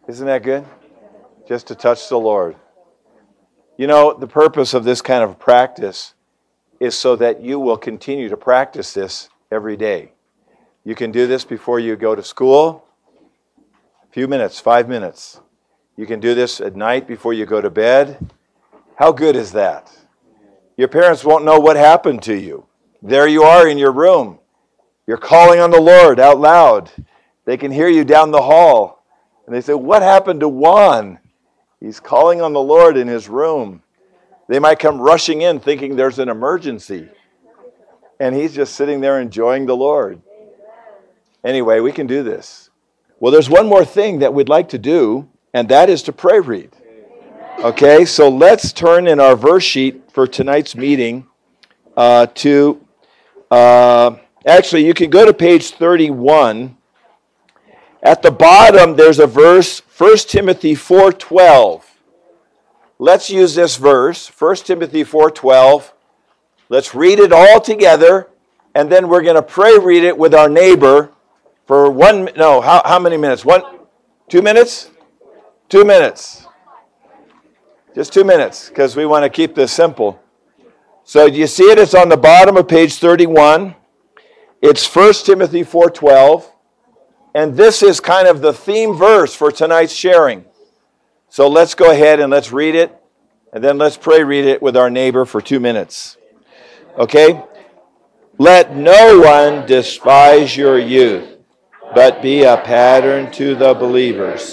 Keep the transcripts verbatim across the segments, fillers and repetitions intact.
Isn't that good? Just to touch the Lord. You know, the purpose of this kind of practice is so that you will continue to practice this every day. You can do this before you go to school. A few minutes, five minutes. You can do this at night before you go to bed. How good is that? Your parents won't know what happened to you. There you are in your room. You're calling on the Lord out loud. They can hear you down the hall. And they say, what happened to Juan? He's calling on the Lord in his room. They might come rushing in thinking there's an emergency. And he's just sitting there enjoying the Lord. Anyway, we can do this. Well, there's one more thing that we'd like to do, and that is to pray read. Okay, so let's turn in our verse sheet for tonight's meeting uh, to, uh, actually, you can go to page thirty-one. At the bottom, there's a verse, First Timothy four twelve. Let's use this verse, First Timothy four twelve. Let's read it all together, and then we're going to pray read it with our neighbor for one, no, how, how many minutes? One, two minutes? Two minutes. Just two minutes, because we want to keep this simple. So do you see it? It's on the bottom of page thirty-one. It's First Timothy four twelve. And this is kind of the theme verse for tonight's sharing. So let's go ahead and let's read it. And then let's pray read it with our neighbor for two minutes. Okay? Let no one despise your youth, but be a pattern to the believers.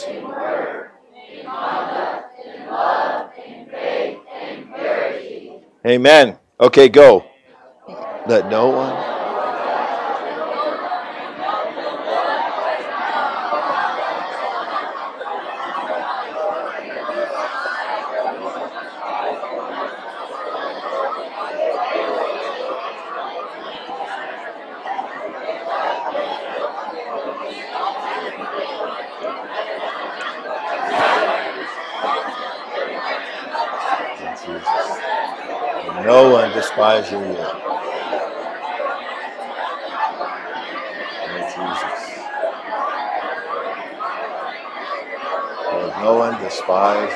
Amen. Okay, go. Let no one. No one despise your youth. Lord Jesus. Let no one despise.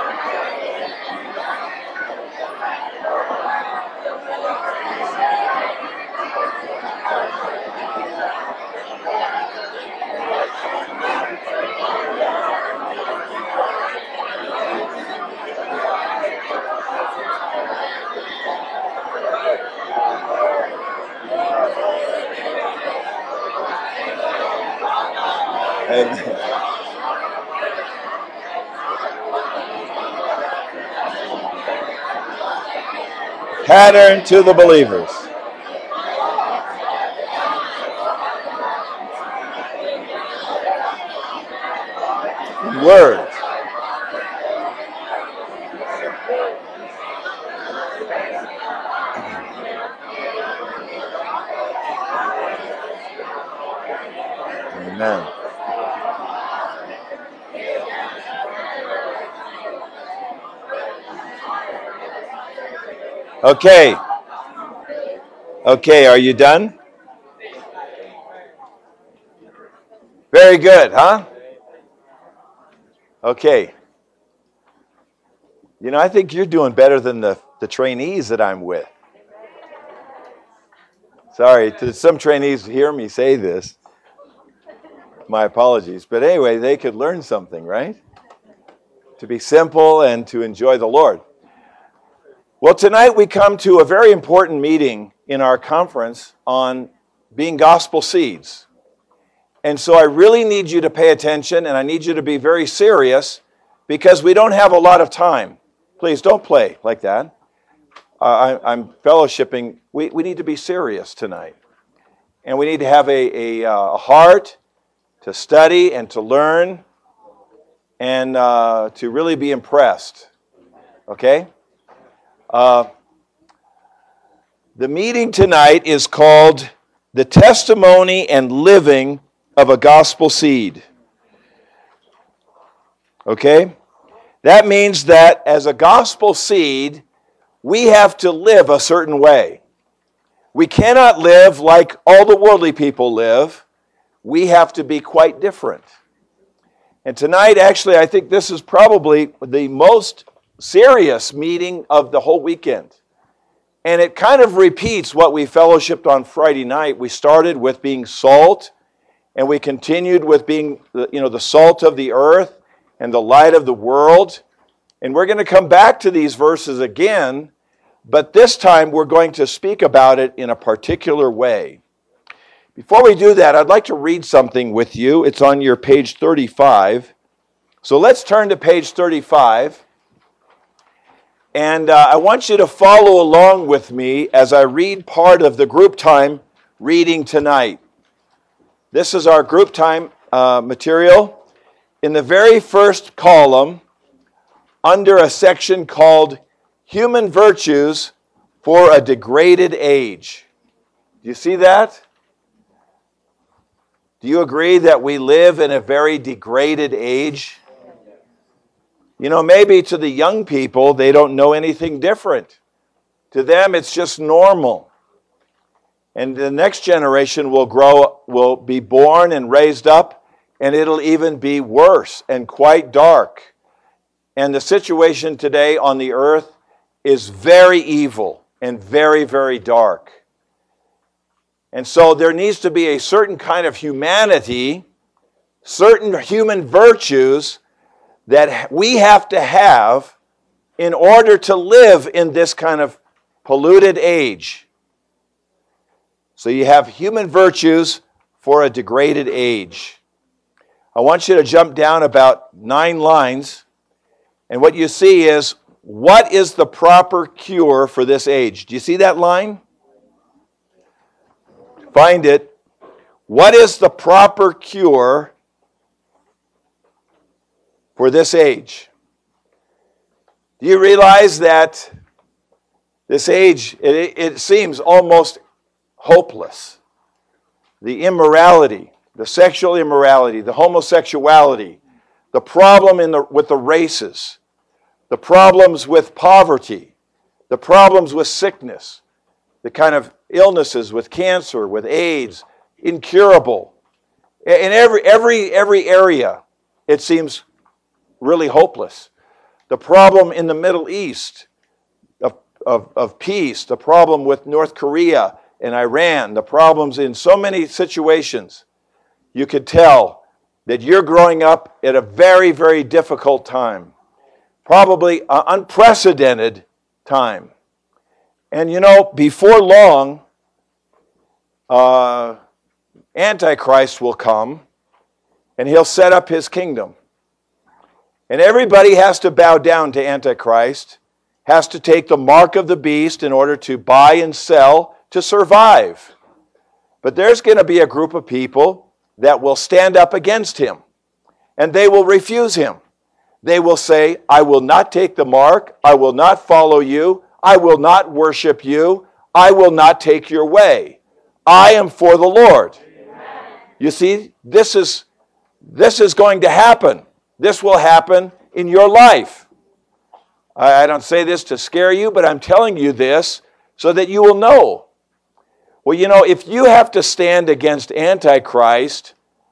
Amen. Pattern to the believers. Words. Amen. Okay. Okay, are you done? Very good, huh? Okay. You know, I think you're doing better than the, the trainees that I'm with. Sorry, to some trainees hear me say this. My apologies. But anyway, they could learn something, right? To be simple and to enjoy the Lord. Well, tonight we come to a very important meeting in our conference on being gospel seeds. And so I really need you to pay attention, and I need you to be very serious because we don't have a lot of time. Please don't play like that. Uh, I, I'm fellowshipping. We, we need to be serious tonight. And we need to have a, a, a heart to study and to learn and uh, to really be impressed. Okay? Uh, the meeting tonight is called The Testimony and Living of a Gospel Seed. Okay? That means that as a gospel seed, we have to live a certain way. We cannot live like all the worldly people live. We have to be quite different. And tonight, actually, I think this is probably the most serious meeting of the whole weekend. And it kind of repeats what we fellowshipped on Friday night. We started with being salt, and we continued with being, you know, the salt of the earth and the light of the world. And we're going to come back to these verses again, but this time we're going to speak about it in a particular way. Before we do that, I'd like to read something with you. It's on your page thirty-five. So let's turn to page thirty-five. And uh, I want you to follow along with me as I read part of the group time reading tonight. This is our group time uh, material. In the very first column, under a section called Human Virtues for a Degraded Age. Do you see that? Do you agree that we live in a very degraded age? You know, maybe to the young people, they don't know anything different. To them, it's just normal. And the next generation will grow, will be born and raised up, and it'll even be worse and quite dark. And the situation today on the earth is very evil and very, very dark. And so there needs to be a certain kind of humanity, certain human virtues that we have to have in order to live in this kind of polluted age. So you have human virtues for a degraded age. I want you to jump down about nine lines, and what you see is, what is the proper cure for this age? Do you see that line? Find it. What is the proper cure for this age? Do you realize that this age, it, it seems almost hopeless? The immorality, the sexual immorality, the homosexuality, the problem in the, with the races, the problems with poverty, the problems with sickness, the kind of illnesses with cancer, with AIDS, incurable. In every, every, every area, it seems really hopeless. The problem in the Middle East of, of, of peace, the problem with North Korea and Iran, the problems in so many situations, you could tell that you're growing up at a very, very difficult time. Probably an unprecedented time. And you know, before long, uh, Antichrist will come, and he'll set up his kingdom. And everybody has to bow down to Antichrist, has to take the mark of the beast in order to buy and sell to survive. But there's going to be a group of people that will stand up against him, and they will refuse him. They will say, I will not take the mark, I will not follow you, I will not worship you, I will not take your way. I am for the Lord. Amen. You see, this is, this is going to happen. This will happen in your life. I, I don't say this to scare you, but I'm telling you this so that you will know. Well, you know, if you have to stand against Antichrist,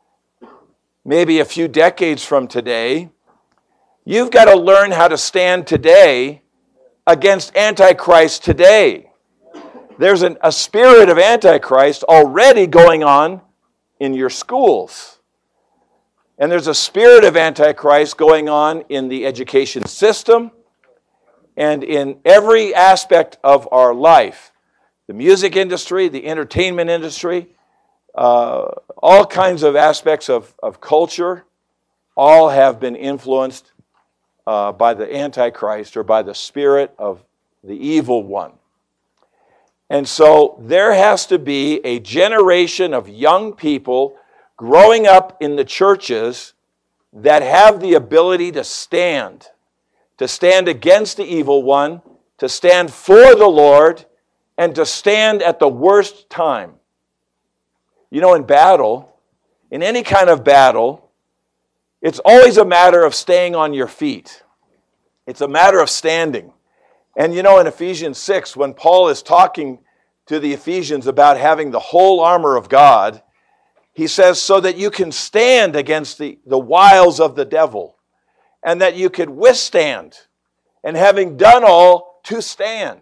maybe a few decades from today, you've got to learn how to stand today against Antichrist today. There's an, a spirit of Antichrist already going on in your schools. And there's a spirit of Antichrist going on in the education system and in every aspect of our life. The music industry, the entertainment industry, uh, all kinds of aspects of, of culture, all have been influenced uh, by the Antichrist or by the spirit of the evil one. And so there has to be a generation of young people growing up in the churches that have the ability to stand, to stand against the evil one, to stand for the Lord, and to stand at the worst time. You know, in battle, in any kind of battle, it's always a matter of staying on your feet. It's a matter of standing. And you know, in Ephesians six, when Paul is talking to the Ephesians about having the whole armor of God, He says, so that you can stand against the, the wiles of the devil, and that you could withstand, and having done all, to stand.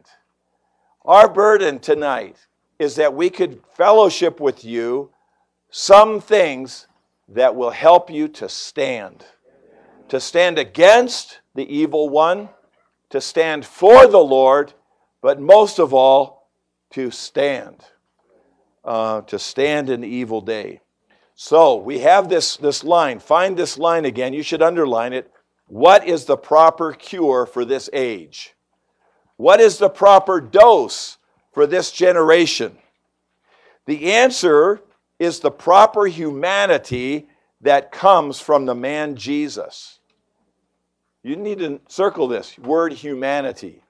Our burden tonight is that we could fellowship with you some things that will help you to stand. To stand against the evil one, to stand for the Lord, but most of all, to stand. Uh, to stand in the evil day. So we have this, this line. Find this line again. You should underline it. What is the proper cure for this age? What is the proper dose for this generation? The answer is the proper humanity that comes from the man Jesus. You need to circle this word humanity.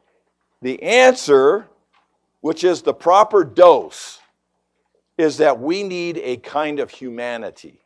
The answer, which is the proper dose, is that we need a kind of humanity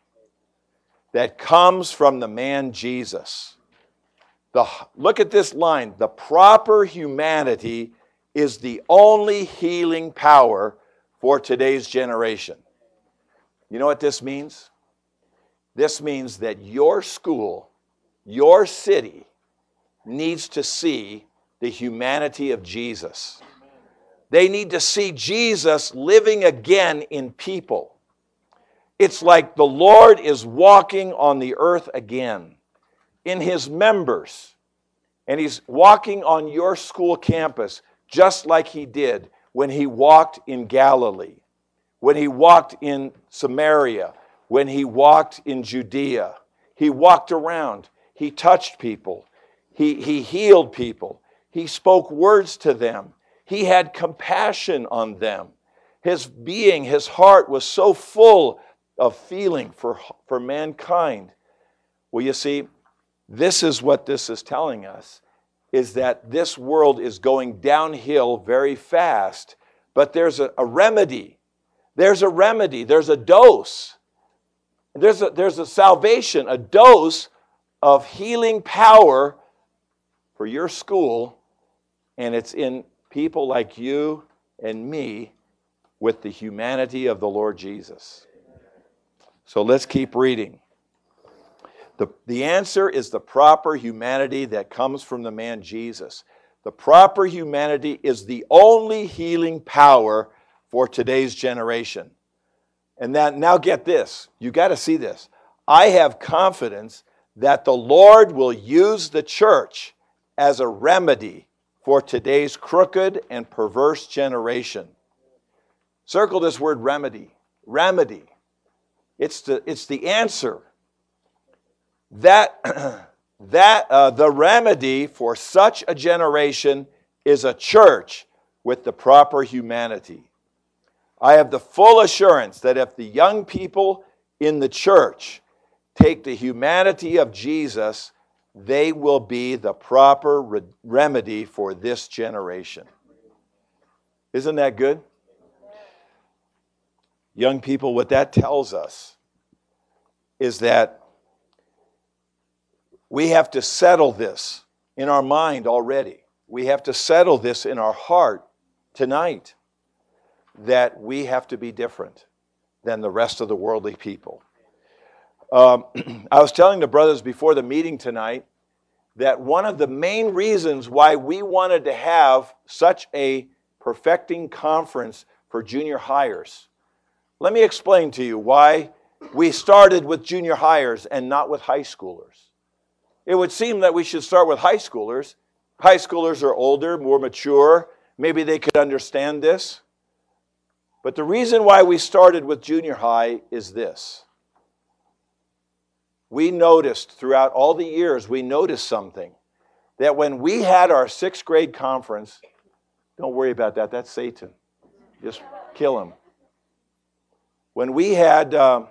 that comes from the man Jesus. The, look at this line. The proper humanity is the only healing power for today's generation. You know what this means? This means that your school, your city, needs to see the humanity of Jesus. They need to see Jesus living again in people. It's like the Lord is walking on the earth again in his members. And he's walking on your school campus just like he did when he walked in Galilee, when he walked in Samaria, when he walked in Judea. He walked around. He touched people. He, he healed people. He spoke words to them. He had compassion on them. His being, his heart was so full of feeling for, for mankind. Well, you see, this is what this is telling us, is that this world is going downhill very fast, but there's a, a remedy. There's a remedy. There's a dose. There's a, there's a salvation, a dose of healing power for your school, and it's in people like you and me with the humanity of the Lord Jesus. So let's keep reading. The, the answer is the proper humanity that comes from the man Jesus. The proper humanity is the only healing power for today's generation. And that, now get this. You got to see this. I have confidence that the Lord will use the church as a remedy for today's crooked and perverse generation. Circle this word remedy. Remedy. It's the, it's the answer. That, that uh, the remedy for such a generation is a church with the proper humanity. I have the full assurance that if the young people in the church take the humanity of Jesus, they will be the proper re- remedy for this generation. Isn't that good? Young people, what that tells us is that we have to settle this in our mind already. We have to settle this in our heart tonight, that we have to be different than the rest of the worldly people. Um, I was telling the brothers before the meeting tonight that one of the main reasons why we wanted to have such a perfecting conference for junior hires. Let me explain to you why we started with junior hires and not with high schoolers. It would seem that we should start with high schoolers. High schoolers are older, more mature. Maybe they could understand this. But the reason why we started with junior high is this. We noticed throughout all the years, we noticed something. That when we had our sixth grade conference, don't worry about that, that's Satan. Just kill him. When we had, um,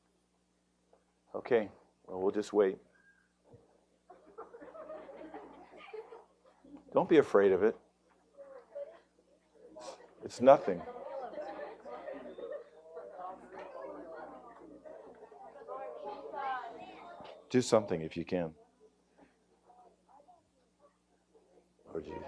okay, well, we'll just wait. Don't be afraid of it. It's nothing. Do something if you can. Lord Jesus.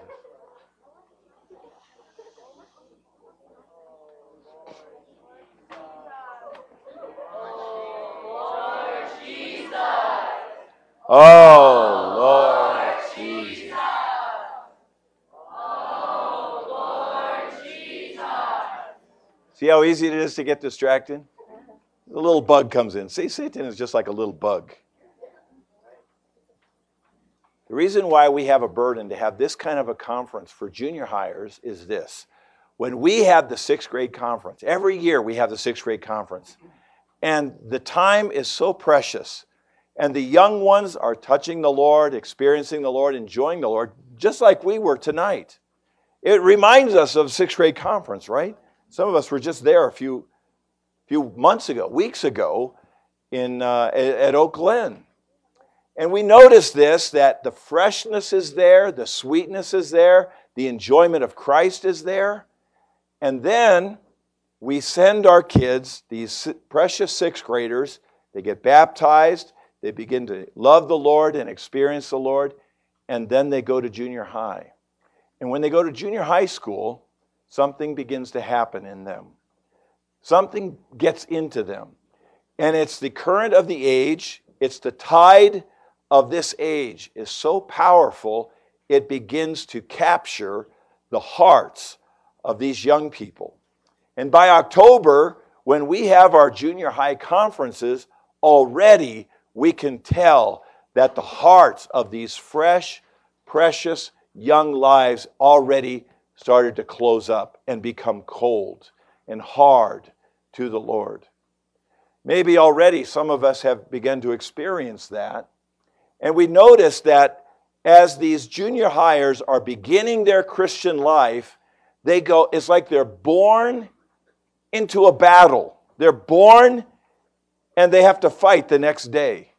Oh, Lord Jesus. Oh, Lord Jesus. See how easy it is to get distracted? The little bug comes in. See, Satan is just like a little bug. The reason why we have a burden to have this kind of a conference for junior hires is this. When we have the sixth grade conference, every year we have the sixth grade conference, and the time is so precious, and the young ones are touching the Lord, experiencing the Lord, enjoying the Lord, just like we were tonight. It reminds us of sixth grade conference, right? Some of us were just there a few, few months ago, weeks ago, in uh, at Oak Glen. And we notice this, that the freshness is there, the sweetness is there, the enjoyment of Christ is there. And then we send our kids, these precious sixth graders, they get baptized, they begin to love the Lord and experience the Lord, and then they go to junior high. And when they go to junior high school, something begins to happen in them. Something gets into them. And it's the current of the age, it's the tide of this age is so powerful, it begins to capture the hearts of these young people. And by October, when we have our junior high conferences, already we can tell that the hearts of these fresh, precious young lives already started to close up and become cold and hard to the Lord. Maybe already some of us have begun to experience that. And we notice that as these junior hires are beginning their Christian life, they go, it's like they're born into a battle. They're born and they have to fight the next day.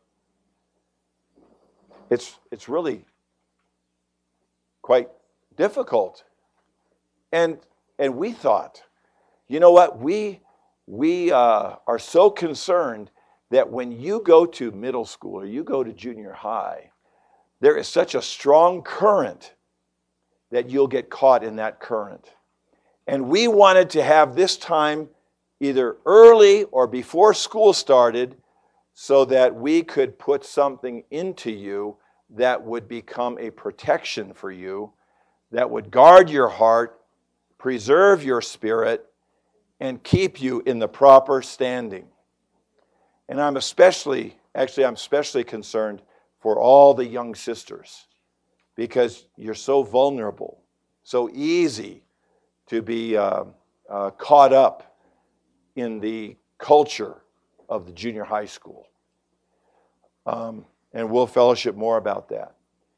It's, it's really quite difficult. And, and we thought, you know what, we, we uh, are so concerned that when you go to middle school or you go to junior high, there is such a strong current that you'll get caught in that current. And we wanted to have this time either early or before school started so that we could put something into you that would become a protection for you, that would guard your heart, preserve your spirit, and keep you in the proper standing. And I'm especially, actually, I'm especially concerned for all the young sisters because you're so vulnerable, so easy to be uh, uh, caught up in the culture of the junior high school. Um, and we'll fellowship more about that.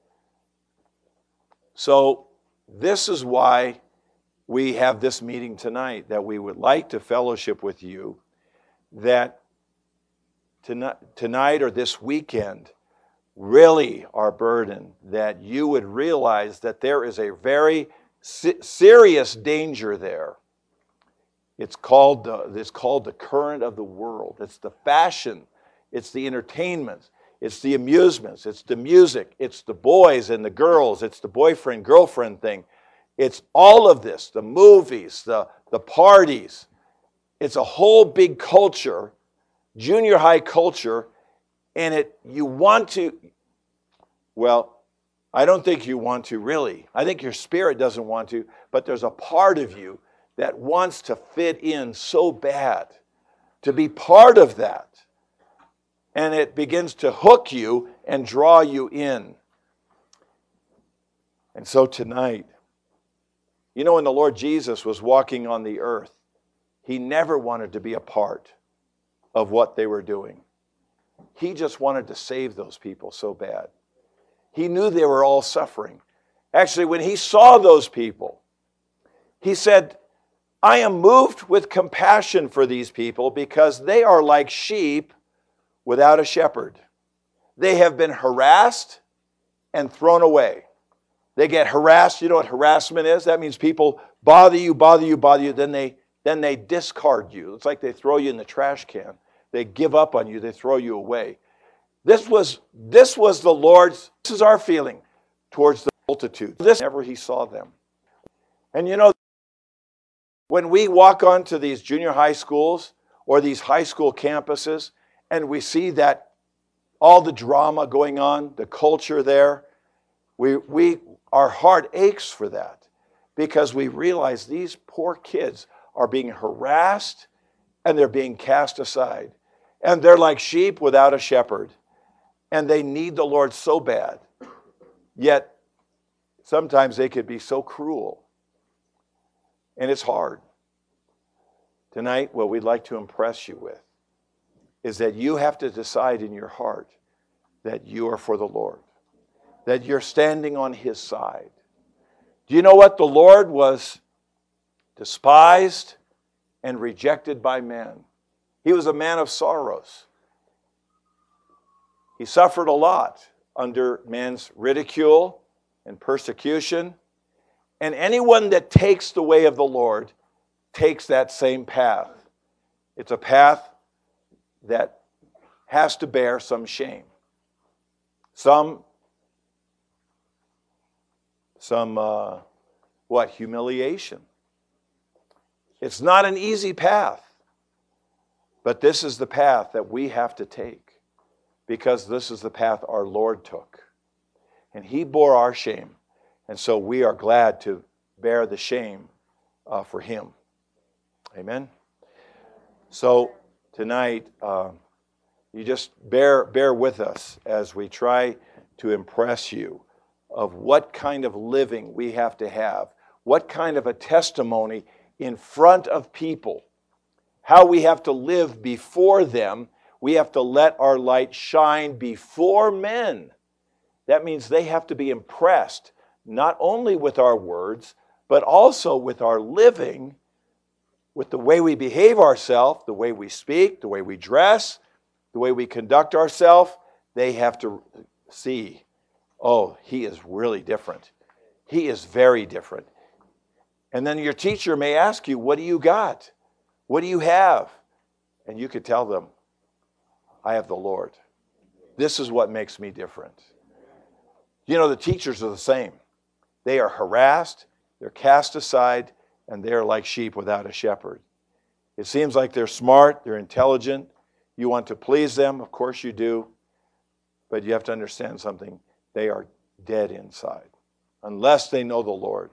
So this is why we have this meeting tonight, that we would like to fellowship with you, that tonight or this weekend, really our burden, that you would realize that there is a very serious danger there. It's called, uh, it's called the current of the world. It's the fashion, it's the entertainment, it's the amusements, it's the music, it's the boys and the girls, it's the boyfriend, girlfriend thing. It's all of this, the movies, the, the parties. It's a whole big culture, junior high culture, and it you want to, well, I don't think you want to really. I think your spirit doesn't want to, but there's a part of you that wants to fit in so bad, to be part of that. And it begins to hook you and draw you in. And so tonight, you know, when the Lord Jesus was walking on the earth, he never wanted to be a part of what they were doing. He just wanted to save those people so bad. He knew they were all suffering. Actually, when he saw those people, he said, I am moved with compassion for these people because they are like sheep without a shepherd. They have been harassed and thrown away. They get harassed. You know what harassment is? That means people bother you, bother you, bother you, then they, then they discard you. It's like they throw you in the trash can. They give up on you. They throw you away. This was, this was the Lord's, this is our feeling towards the multitude. This whenever he saw them. And you know, when we walk onto these junior high schools or these high school campuses and we see that all the drama going on, the culture there. We, we, our heart aches for that because we realize these poor kids are being harassed and they're being cast aside. And they're like sheep without a shepherd. And they need the Lord so bad. Yet, sometimes they could be so cruel. And it's hard. Tonight, what we'd like to impress you with is that you have to decide in your heart that you are for the Lord, that you're standing on His side. Do you know what? The Lord was despised and rejected by men. He was a man of sorrows. He suffered a lot under man's ridicule and persecution. And anyone that takes the way of the Lord takes that same path. It's a path that has to bear some shame. Some, some uh, what, humiliation. It's not an easy path, but this is the path that we have to take because this is the path our Lord took. And He bore our shame, and so we are glad to bear the shame uh, for Him. Amen? So tonight, uh, you just bear, bear with us as we try to impress you of what kind of living we have to have, what kind of a testimony in front of people, how we have to live before them. We have to let our light shine before men. That means they have to be impressed, not only with our words, but also with our living, with the way we behave ourselves, the way we speak, the way we dress, the way we conduct ourselves. They have to see, oh, he is really different. He is very different. And then your teacher may ask you, what do you got? What do you have? And you could tell them, I have the Lord. This is what makes me different. You know, the teachers are the same. They are harassed, they're cast aside, and they're like sheep without a shepherd. It seems like they're smart, they're intelligent. You want to please them, of course you do. But you have to understand something. They are dead inside, unless they know the Lord.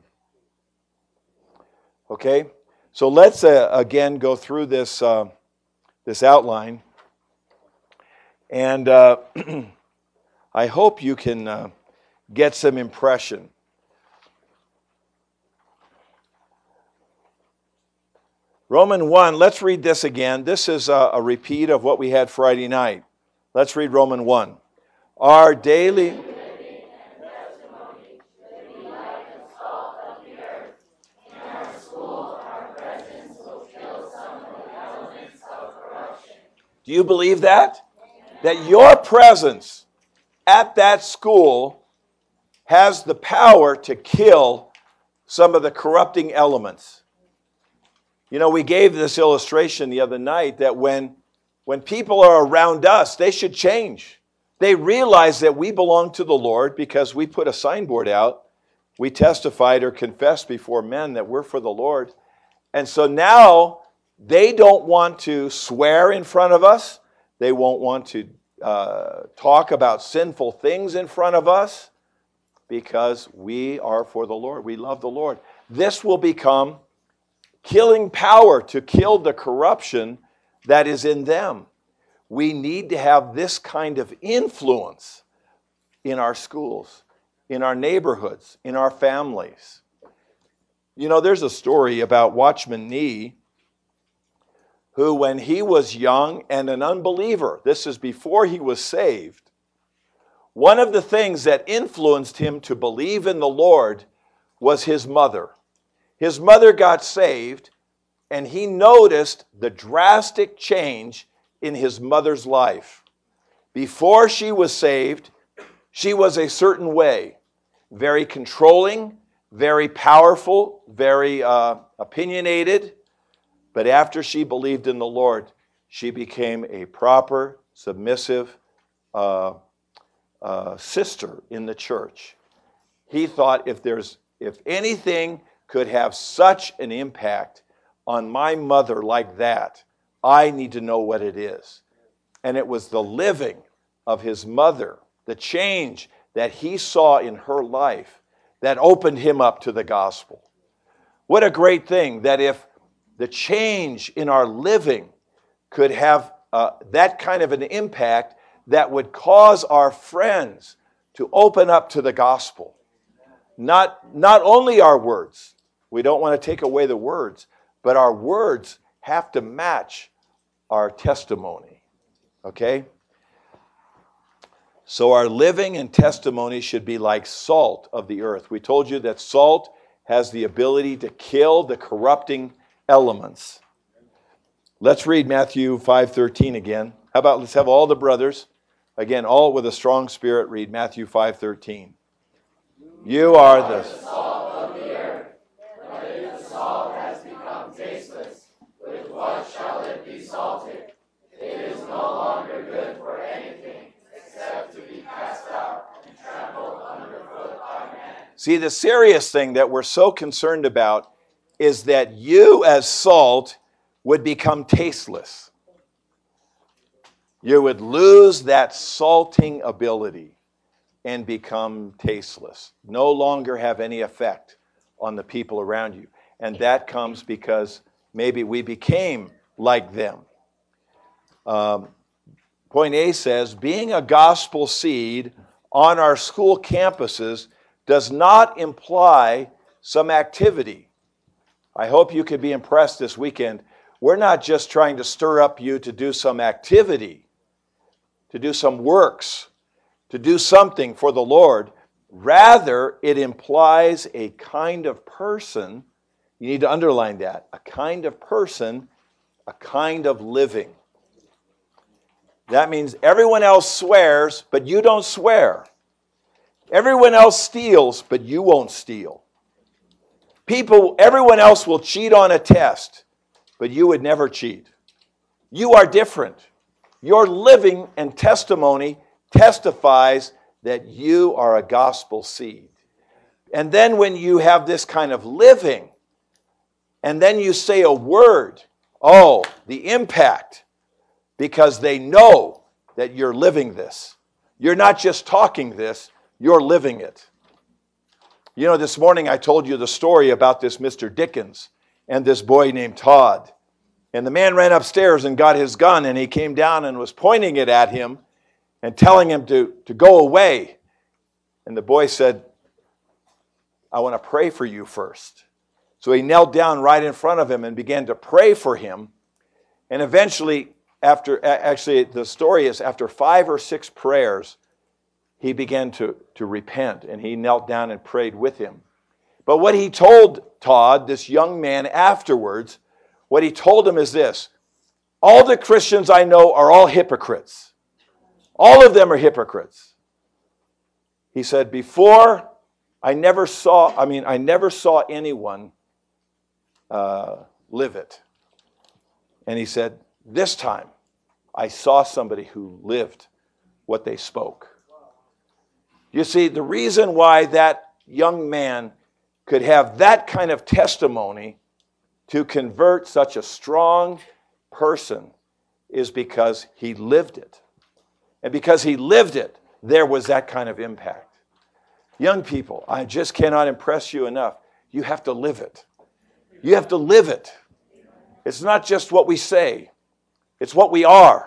Okay? So let's uh, again go through this, uh, this outline. And uh, I hope you can uh, get some impression. Romans one, let's read this again. This is a, a repeat of what we had Friday night. Let's read Romans one. Our daily... Do you believe that? That your presence at that school has the power to kill some of the corrupting elements. You know, we gave this illustration the other night that when, when people are around us, they should change. They realize that we belong to the Lord because we put a signboard out. We testified or confessed before men that we're for the Lord. And so now they don't want to swear in front of us. They won't want to uh, talk about sinful things in front of us because we are for the Lord. We love the Lord. This will become killing power to kill the corruption that is in them. We need to have this kind of influence in our schools, in our neighborhoods, in our families. You know, there's a story about Watchman Nee, who when he was young and an unbeliever, this is before he was saved, one of the things that influenced him to believe in the Lord was his mother. His mother got saved, and he noticed the drastic change in his mother's life. Before she was saved, she was a certain way, very controlling, very powerful, very uh, opinionated. But after she believed in the Lord, she became a proper, submissive uh, uh, sister in the church. He thought if there's, if anything could have such an impact on my mother like that, I need to know what it is. And it was the living of his mother, the change that he saw in her life that opened him up to the gospel. What a great thing that if the change in our living could have uh, that kind of an impact that would cause our friends to open up to the gospel. Not, not only our words, we don't want to take away the words, but our words have to match our testimony, okay? So our living and testimony should be like salt of the earth. We told you that salt has the ability to kill the corrupting elements. Let's read Matthew five thirteen again. How about let's have all the brothers, again, all with a strong spirit, read Matthew five thirteen. You are the salt of the earth, but if the salt has become tasteless, with what shall it be salted? It is no longer good for anything, except to be cast out and trampled underfoot by men. See, the serious thing that we're so concerned about is that you as salt would become tasteless. You would lose that salting ability and become tasteless. No longer have any effect on the people around you. And that comes because maybe we became like them. Um, point A says, being a gospel seed on our school campuses does not imply some activity. I hope you could be impressed this weekend. We're not just trying to stir up you to do some activity, to do some works, to do something for the Lord. Rather, it implies a kind of person. You need to underline that. A kind of person, a kind of living. That means everyone else swears, but you don't swear. Everyone else steals, but you won't steal. People, everyone else will cheat on a test, but you would never cheat. You are different. Your living and testimony testifies that you are a gospel seed. And then when you have this kind of living, and then you say a word, oh, the impact, because they know that you're living this. You're not just talking this, you're living it. You know, this morning I told you the story about this Mister Dickens and this boy named Todd. And the man ran upstairs and got his gun, and he came down and was pointing it at him and telling him to, to go away. And the boy said, I want to pray for you first. So he knelt down right in front of him and began to pray for him. And eventually, after actually the story is after five or six prayers, he began to, to repent, and he knelt down and prayed with him. But what he told Todd, this young man, afterwards, what he told him is this: all the Christians I know are all hypocrites. All of them are hypocrites. He said, before, I never saw, I mean, I never saw anyone uh, live it. And he said, this time, I saw somebody who lived what they spoke. You see, the reason why that young man could have that kind of testimony to convert such a strong person is because he lived it. And because he lived it, there was that kind of impact. Young people, I just cannot impress you enough. You have to live it. You have to live it. It's not just what we say. It's what we are.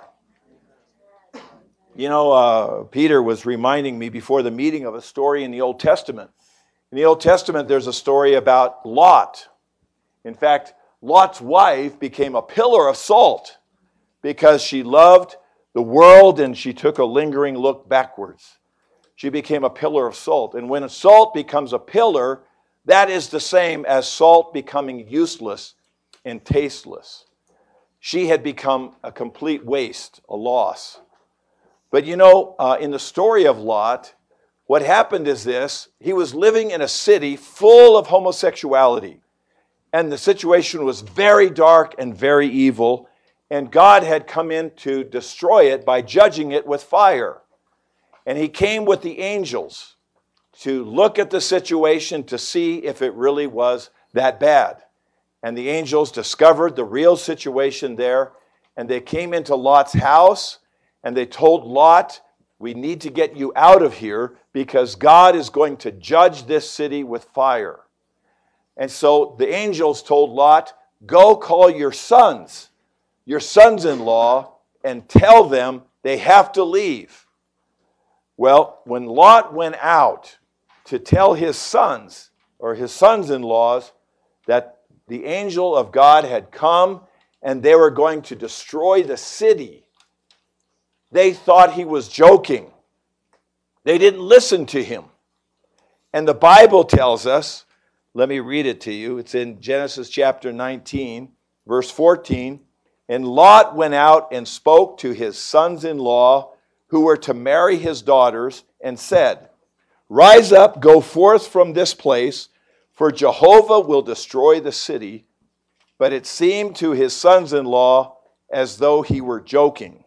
You know, uh, Peter was reminding me before the meeting of a story in the Old Testament. In the Old Testament, there's a story about Lot. In fact, Lot's wife became a pillar of salt because she loved the world and she took a lingering look backwards. She became a pillar of salt. And when salt becomes a pillar, that is the same as salt becoming useless and tasteless. She had become a complete waste, a loss. But you know, uh, in the story of Lot, what happened is this: he was living in a city full of homosexuality. And the situation was very dark and very evil. And God had come in to destroy it by judging it with fire. And he came with the angels to look at the situation to see if it really was that bad. And the angels discovered the real situation there. And they came into Lot's house and they told Lot We need to get you out of here because God is going to judge this city with fire. And so the angels told Lot, go call your sons, your sons-in-law, and tell them they have to leave. Well, when Lot went out to tell his sons or his sons-in-laws that the angel of God had come and they were going to destroy the city, they thought he was joking. They didn't listen to him. And the Bible tells us, let me read it to you. It's in Genesis chapter nineteen, verse fourteen. And Lot went out and spoke to his sons-in-law who were to marry his daughters and said, rise up, go forth from this place, for Jehovah will destroy the city. But it seemed to his sons-in-law as though he were joking.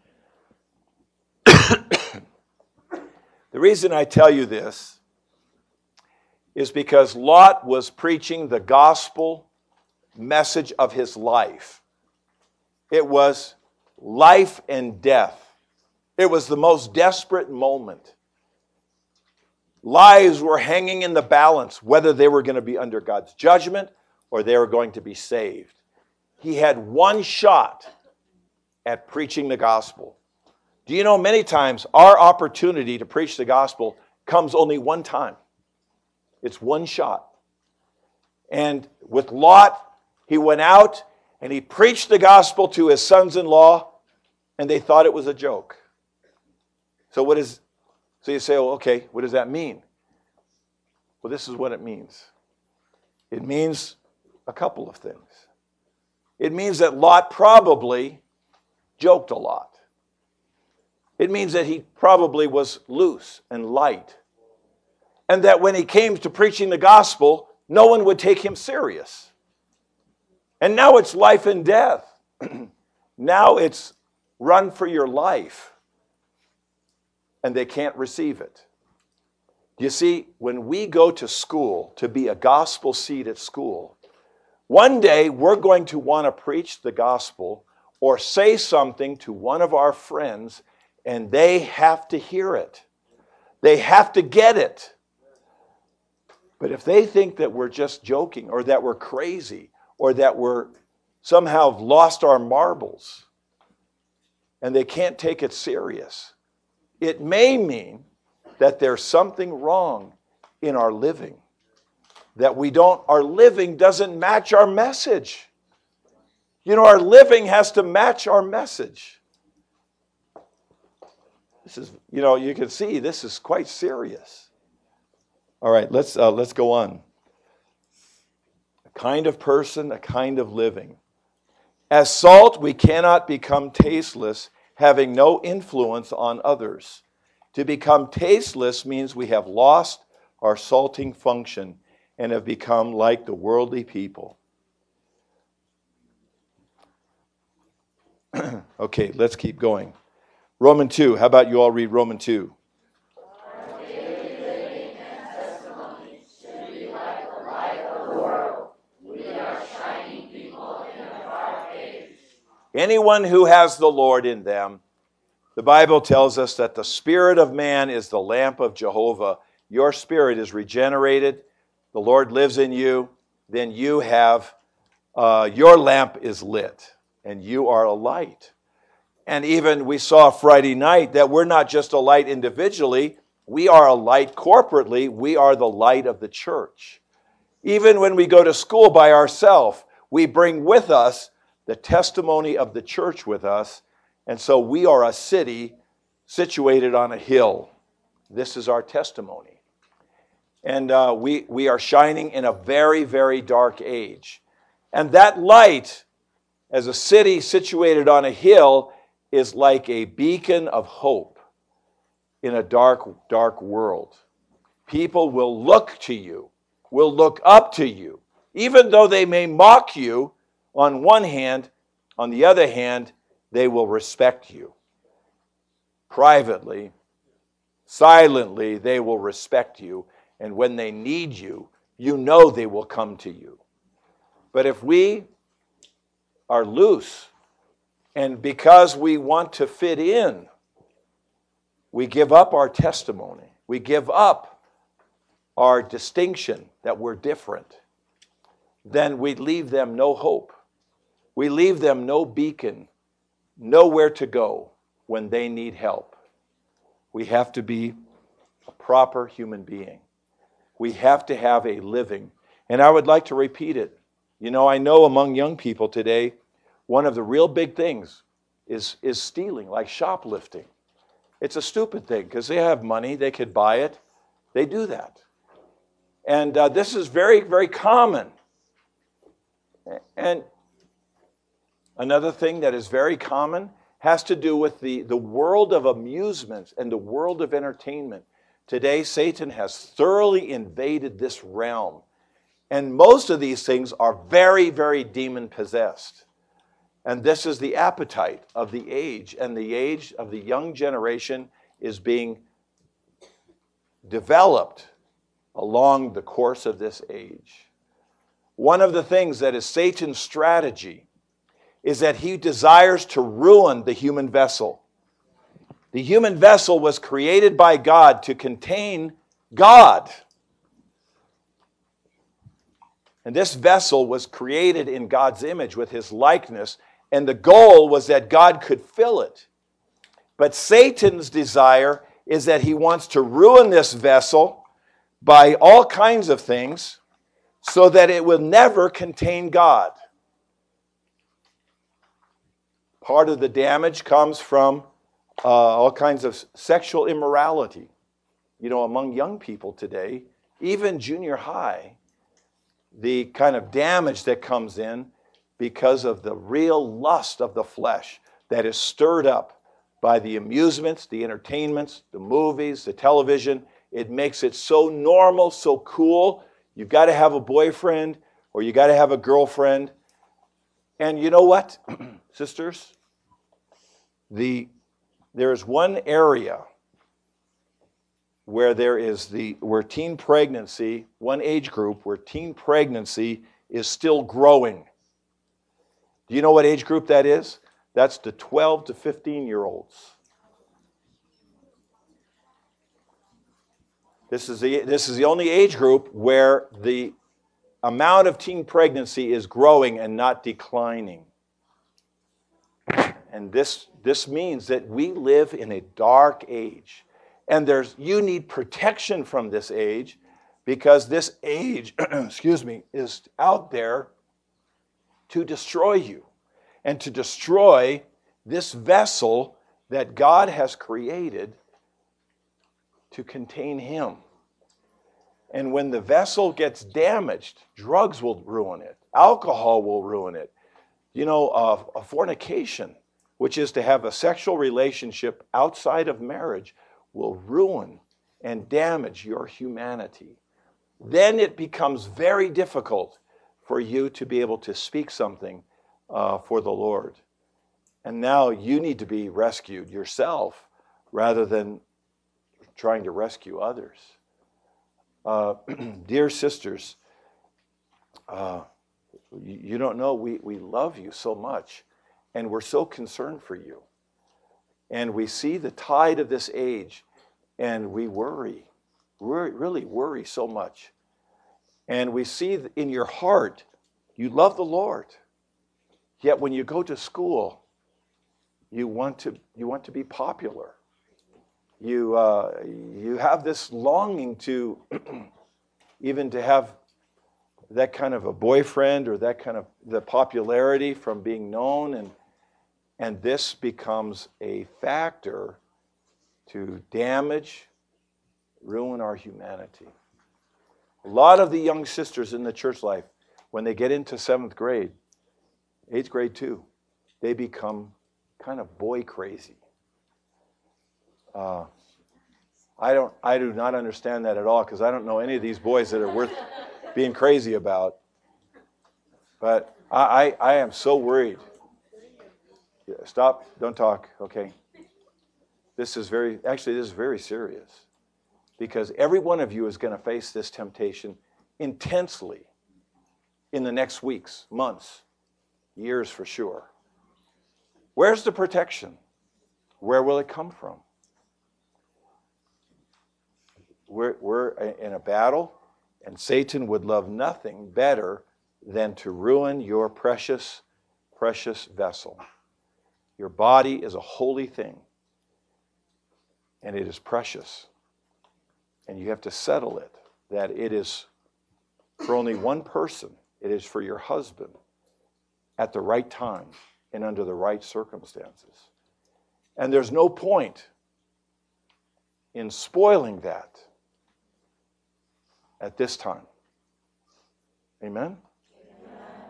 The reason I tell you this is because Lot was preaching the gospel message of his life. It was life and death. It was the most desperate moment. Lives were hanging in the balance, whether they were going to be under God's judgment or they were going to be saved. He had one shot at preaching the gospel. Do you know many times our opportunity to preach the gospel comes only one time? It's one shot. And with Lot, he went out and he preached the gospel to his sons-in-law, and they thought it was a joke. So what is, so you say, well, okay, what does that mean? Well, this is what it means. It means a couple of things. It means that Lot probably joked a lot. It means that he probably was loose and light. And that when he came to preaching the gospel, no one would take him serious. And now it's life and death. Now it's run for your life. And they can't receive it. You see, when we go to school to be a gospel seed at school, one day we're going to want to preach the gospel or say something to one of our friends, and they have to hear it. They have to get it. But if they think that we're just joking or that we're crazy or that we're somehow lost our marbles and they can't take it serious, it may mean that there's something wrong in our living. That we don't, our living doesn't match our message. You know, our living has to match our message. This is, you know, you can see this is quite serious. All right, let's uh, let's go on. A kind of person, a kind of living. As salt, we cannot become tasteless, having no influence on others. To become tasteless means we have lost our salting function and have become like the worldly people. Okay, let's keep going. Romans two. How about you all read Romans two? Our daily living and testimony should be like the light of the world. We are shining people in a dark age. Anyone who has the Lord in them, the Bible tells us that the spirit of man is the lamp of Jehovah. Your spirit is regenerated. The Lord lives in you. Then you have, uh, your lamp is lit, and you are a light. And even we saw Friday night that we're not just a light individually, we are a light corporately. We are the light of the church. Even when we go to school by ourselves, we bring with us the testimony of the church with us. And so we are a city situated on a hill. This is our testimony. And uh, we, we are shining in a very, very dark age. And that light, as a city situated on a hill, is like a beacon of hope in a dark, dark world. People will look to you, will look up to you, even though they may mock you on one hand, on the other hand, they will respect you. Privately, silently, they will respect you. And when they need you, you know they will come to you. But if we are loose, and because we want to fit in, we give up our testimony. We give up our distinction that we're different. Then we leave them no hope. We leave them no beacon, nowhere to go when they need help. We have to be a proper human being. We have to have a living. And I would like to repeat it. You know, I know among young people today, one of the real big things is, is stealing, like shoplifting. It's a stupid thing because they have money, they could buy it. They do that. And uh, this is very, very common. And another thing that is very common has to do with the, the world of amusement and the world of entertainment. Today, Satan has thoroughly invaded this realm. And most of these things are very, very demon-possessed. And this is the appetite of the age. And the age of the young generation is being developed along the course of this age. One of the things that is Satan's strategy is that he desires to ruin the human vessel. The human vessel was created by God to contain God. And this vessel was created in God's image with his likeness, and the goal was that God could fill it. But Satan's desire is that he wants to ruin this vessel by all kinds of things so that it will never contain God. Part of the damage comes from uh, all kinds of sexual immorality. You know, among young people today, even junior high, the kind of damage that comes in because of the real lust of the flesh that is stirred up by the amusements, the entertainments, the movies, the television. It makes it so normal, so cool. You've got to have a boyfriend or you got to have a girlfriend. And you know what, sisters? The, there's one area where there is the, where teen pregnancy, one age group where teen pregnancy is still growing. Do you know what age group that is? That's the twelve to fifteen year olds. This is the, this is the only age group where the amount of teen pregnancy is growing and not declining. And this, this means that we live in a dark age. And there's, you need protection from this age because this age, excuse me, is out there to destroy you and to destroy this vessel that God has created to contain him. And when the vessel gets damaged, drugs will ruin it. Alcohol will ruin it. You know, uh, a fornication, which is to have a sexual relationship outside of marriage, will ruin and damage your humanity. Then it becomes very difficult for you to be able to speak something uh, for the Lord. And now you need to be rescued yourself rather than trying to rescue others. Uh, dear sisters, uh, you, you don't know, we, we love you so much, and we're so concerned for you. And we see the tide of this age, and we worry. We really worry so much. And we see in your heart, you love the Lord. Yet when you go to school, you want to, you want to be popular. You, uh, you have this longing to even to have that kind of a boyfriend or that kind of the popularity from being known, and and this becomes a factor to damage, ruin our humanity. A lot of the young sisters in the church life, when they get into seventh grade, eighth grade too, they become kind of boy crazy. Uh, I don't. I do not understand that at all because I don't know any of these boys that are worth being crazy about. But I, I, I am so worried. Yeah, stop. Don't talk. Okay. This is very. Actually, this is very serious because every one of you is going to face this temptation intensely in the next weeks, months, years for sure. Where's the protection? Where will it come from? we're, we're in a battle, and Satan would love nothing better than to ruin your precious, precious vessel. Your body is a holy thing, and it is precious. And you have to settle it, that it is for only one person. It is for your husband at the right time and under the right circumstances. And there's no point in spoiling that at this time. Amen? Amen.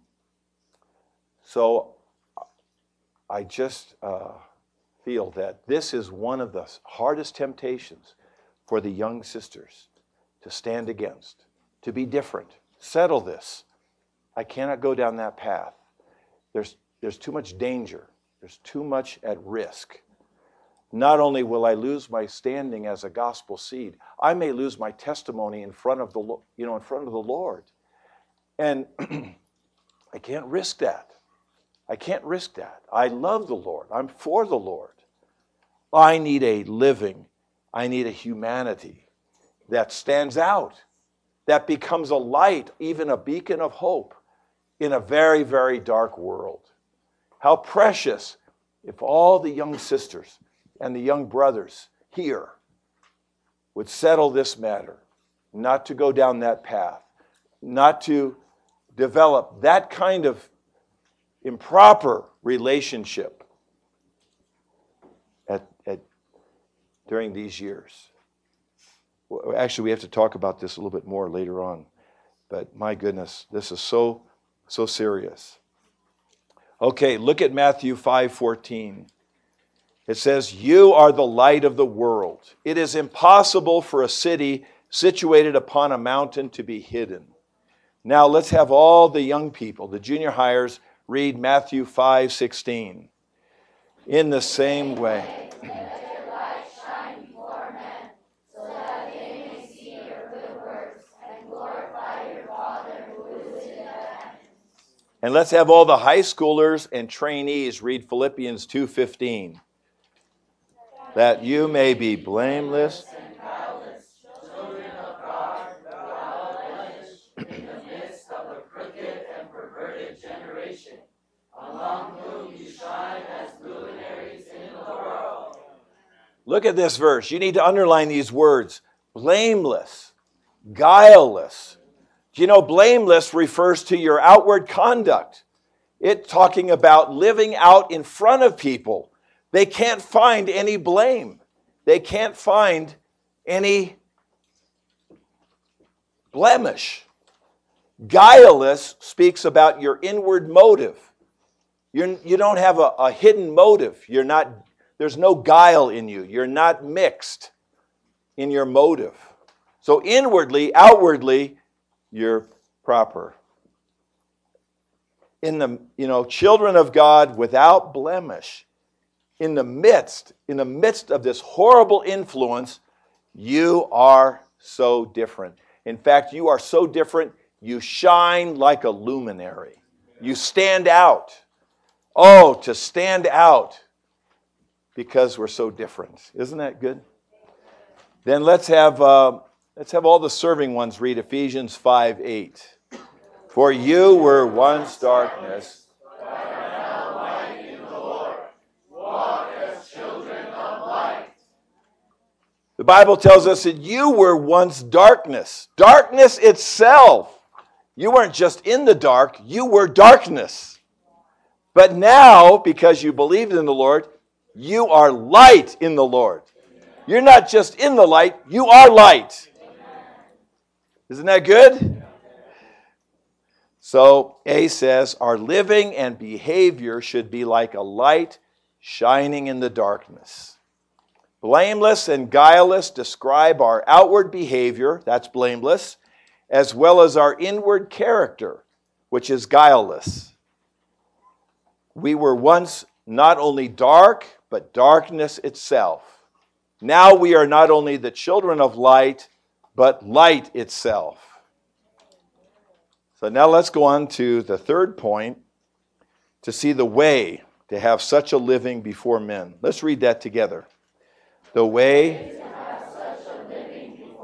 So I just uh, feel that this is one of the hardest temptations for the young sisters to stand against, to be different. Settle this. I cannot go down that path. There's, there's too much danger. There's too much at risk. Not only will I lose my standing as a gospel seed, I may lose my testimony in front of the, you know, in front of the Lord. And I can't risk that. I can't risk that. I love the Lord. I'm for the Lord. I need a living, I need a humanity that stands out, that becomes a light, even a beacon of hope in a very, very dark world. How precious if all the young sisters and the young brothers here would settle this matter, not to go down that path, not to develop that kind of improper relationship at, at during these years. Well, actually, we have to talk about this a little bit more later on, but my goodness, this is so, so serious. Okay, look at Matthew five fourteen. It says, "You are the light of the world. It is impossible for a city situated upon a mountain to be hidden." Now let's have all the young people, the junior hires, read Matthew five sixteen. In the same way. And let's have all the high schoolers and trainees read Philippians two fifteen. That you may be blameless and guileless, children of God, without blemish, in the midst of a crooked and perverted generation, among whom you shine as luminaries in the world. Look at this verse. You need to underline these words. Blameless, guileless. You know, blameless refers to your outward conduct. It's talking about living out in front of people. They can't find any blame. They can't find any blemish. Guileless speaks about your inward motive. You're, you don't have a, a hidden motive. You're not, there's no guile in you. You're not mixed in your motive. So inwardly, outwardly, you're proper. In the, you know, children of God without blemish, in the midst, in the midst of this horrible influence, you are so different. In fact, you are so different, you shine like a luminary. You stand out. Oh, to stand out because we're so different. Isn't that good? Then let's have uh, let's have all the serving ones read Ephesians five eight. For you were once darkness, but are now light in the Lord. Walk as children of light. The Bible tells us that you were once darkness. Darkness itself. You weren't just in the dark, you were darkness. But now, because you believed in the Lord, you are light in the Lord. You're not just in the light, you are light. Isn't that good? So A says, our living and behavior should be like a light shining in the darkness. Blameless and guileless describe our outward behavior, that's blameless, as well as our inward character, which is guileless. We were once not only dark, but darkness itself. Now we are not only the children of light, but light itself. So now let's go on to the third point, to see the way to have such a living before men. Let's read that together. The way to have such a living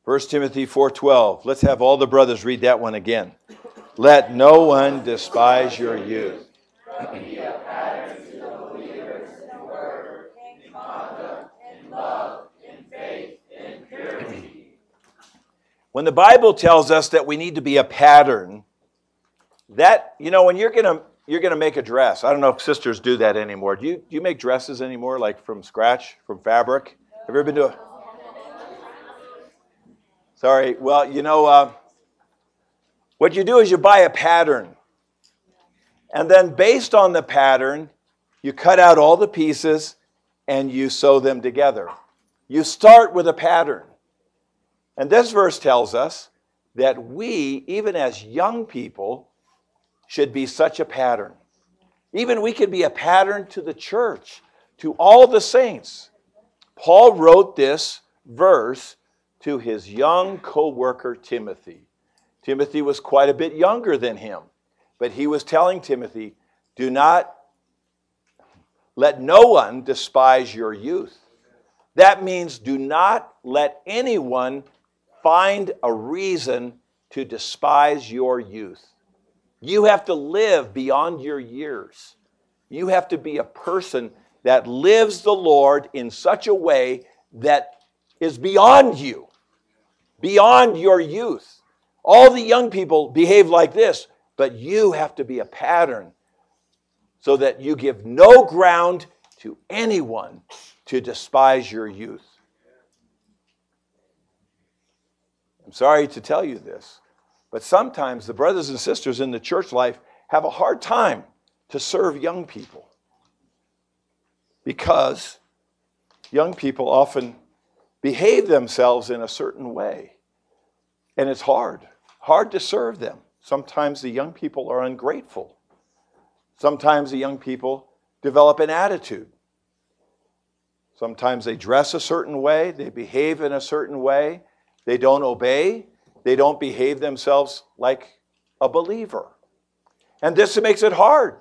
First Timothy four twelve. Let's have all the brothers read that one again. Let no one despise your youth. Be a pattern to the believers in word, in conduct, in love, in faith, in purity. When the Bible tells us that we need to be a pattern, that, you know, when you're going to you're going to make a dress. I don't know if sisters do that anymore. Do you do you make dresses anymore, like from scratch, from fabric? Have you ever been to a... Sorry. Well, you know, uh, what you do is you buy a pattern. And then based on the pattern, you cut out all the pieces and you sew them together. You start with a pattern. And this verse tells us that we, even as young people, should be such a pattern. Even we could be a pattern to the church, to all the saints. Paul wrote this verse to his young co-worker Timothy. Timothy was quite a bit younger than him, but he was telling Timothy, do not let no one despise your youth. That means do not let anyone find a reason to despise your youth. You have to live beyond your years. You have to be a person that lives the Lord in such a way that is beyond you, beyond your youth. All the young people behave like this, but you have to be a pattern so that you give no ground to anyone to despise your youth. I'm sorry to tell you this, but sometimes the brothers and sisters in the church life have a hard time to serve young people because young people often behave themselves in a certain way. And it's hard, hard to serve them. Sometimes the young people are ungrateful. Sometimes the young people develop an attitude. Sometimes they dress a certain way, they behave in a certain way, they don't obey, they don't behave themselves like a believer. And this makes it hard.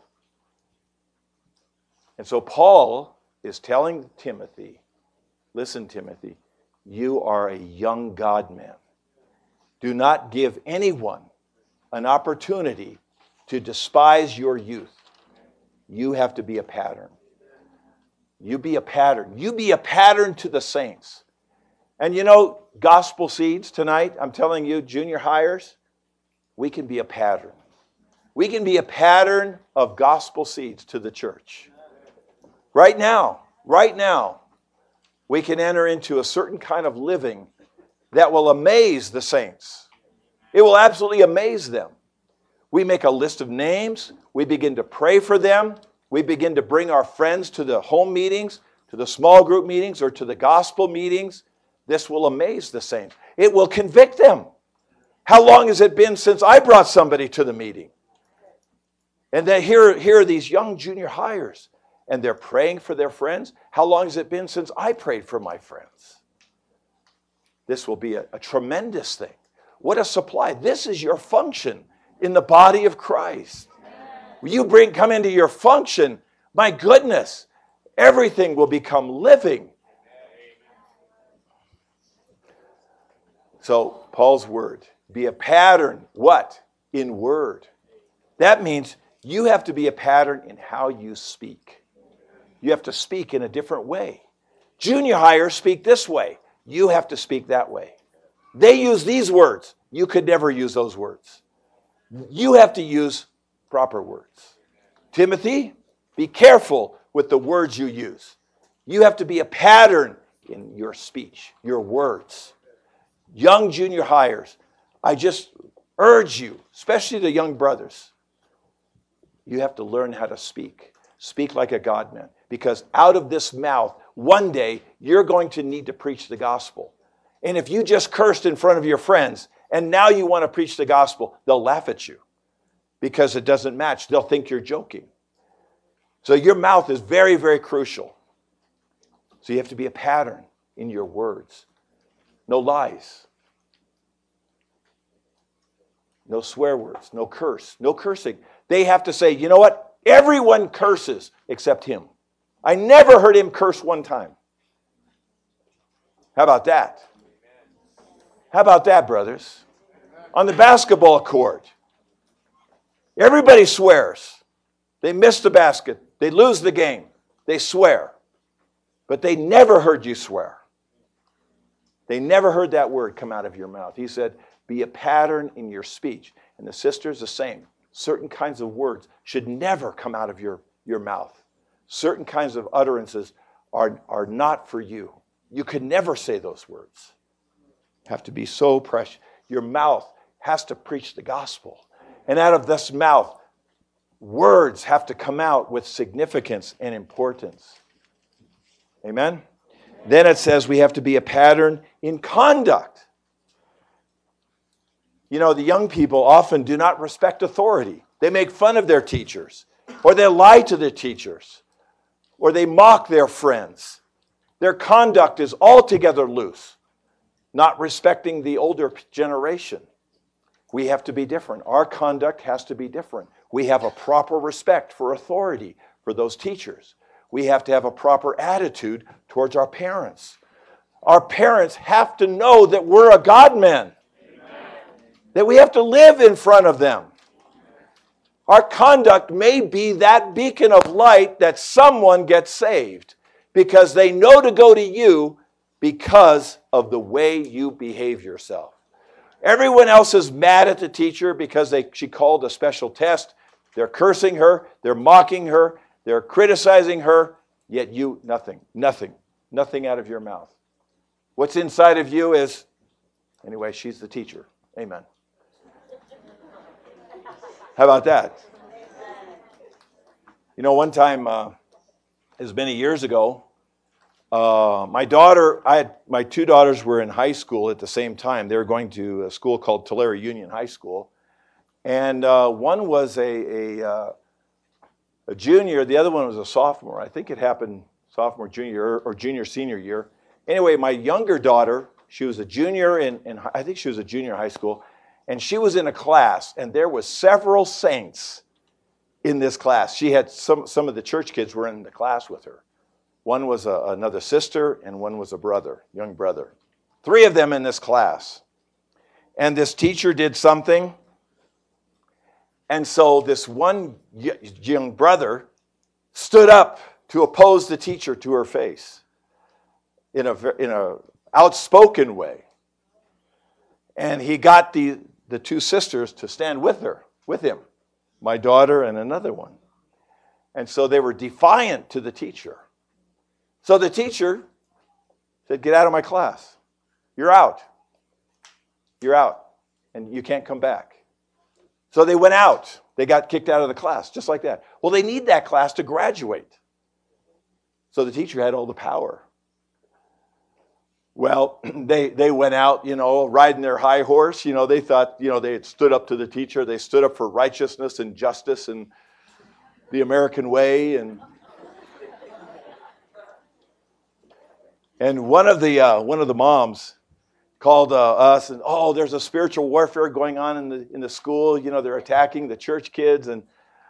And so Paul is telling Timothy, listen, Timothy, you are a young God-man. Do not give anyone an opportunity to despise your youth. You have to be a pattern. You be a pattern. You be a pattern to the saints. And you know, gospel seeds tonight, I'm telling you, junior hires, we can be a pattern. We can be a pattern of gospel seeds to the church. Right now, right now, we can enter into a certain kind of living that will amaze the saints. It will absolutely amaze them. We make a list of names. We begin to pray for them. We begin to bring our friends to the home meetings, to the small group meetings, or to the gospel meetings. This will amaze the saints. It will convict them. How long has it been since I brought somebody to the meeting? And then here, here are these young junior hires, and they're praying for their friends. How long has it been since I prayed for my friends? This will be a, a tremendous thing. What a supply. This is your function in the body of Christ. When you bring, come into your function, my goodness, everything will become living. So, Paul's word, be a pattern. What? In word. That means you have to be a pattern in how you speak. You have to speak in a different way. Junior hires speak this way. You have to speak that way. They use these words. You could never use those words. You have to use proper words. Timothy, be careful with the words you use. You have to be a pattern in your speech, your words. Young junior hires, I just urge you, especially the young brothers, you have to learn how to speak. Speak like a God-man. Because out of this mouth, one day, you're going to need to preach the gospel. And if you just cursed in front of your friends, and now you want to preach the gospel, they'll laugh at you. Because it doesn't match. They'll think you're joking. So your mouth is very, very crucial. So you have to be a pattern in your words. No lies. No swear words. No curse. No cursing. They have to say, you know what? Everyone curses except him. I never heard him curse one time. How about that? How about that, brothers? On the basketball court, everybody swears. They miss the basket. They lose the game. They swear. But they never heard you swear. They never heard that word come out of your mouth. He said, be a pattern in your speech. And the sisters, the same. Certain kinds of words should never come out of your, your mouth. Certain kinds of utterances are, are not for you. You could never say those words. Have to be so precious. Your mouth has to preach the gospel. And out of this mouth, words have to come out with significance and importance. Amen? Then it says we have to be a pattern in conduct. You know, the young people often do not respect authority. They make fun of their teachers, or they lie to their teachers, or they mock their friends. Their conduct is altogether loose, not respecting the older generation. We have to be different. Our conduct has to be different. We have a proper respect for authority for those teachers. We have to have a proper attitude towards our parents. Our parents have to know that we're a God-man, that we have to live in front of them. Our conduct may be that beacon of light that someone gets saved because they know to go to you because of the way you behave yourself. Everyone else is mad at the teacher because they, she called a special test. They're cursing her, they're mocking her, they're criticizing her, yet you, nothing, nothing, nothing out of your mouth. What's inside of you is, anyway, she's the teacher. Amen. How about that? You know, one time, uh, as many years ago, uh, my daughter, I had, my two daughters were in high school at the same time. They were going to a school called Tulare Union High School. And uh, one was a, a, uh, a junior, the other one was a sophomore. I think it happened sophomore, junior, or junior, senior year. Anyway, my younger daughter, she was a junior in, in, I think she was a junior in high school, and she was in a class, and there was several saints in this class. She had some, some of the church kids were in the class with her. One was a, another sister, and one was a brother, young brother. Three of them in this class. And this teacher did something, and so this one young brother stood up to oppose the teacher to her face in a in a outspoken way. And he got the, the two sisters to stand with her, with him, my daughter and another one. And so they were defiant to the teacher. So the teacher said, get out of my class. You're out. You're out. And you can't come back. So they went out. They got kicked out of the class, just like that. Well, they need that class to graduate. So the teacher had all the power. Well, they, they went out, you know, riding their high horse. You know, they thought, you know, they had stood up to the teacher. They stood up for righteousness and justice and the American way. And and one of the uh, one of the moms called uh, us and, oh, there's a spiritual warfare going on in the in the school. You know, they're attacking the church kids. And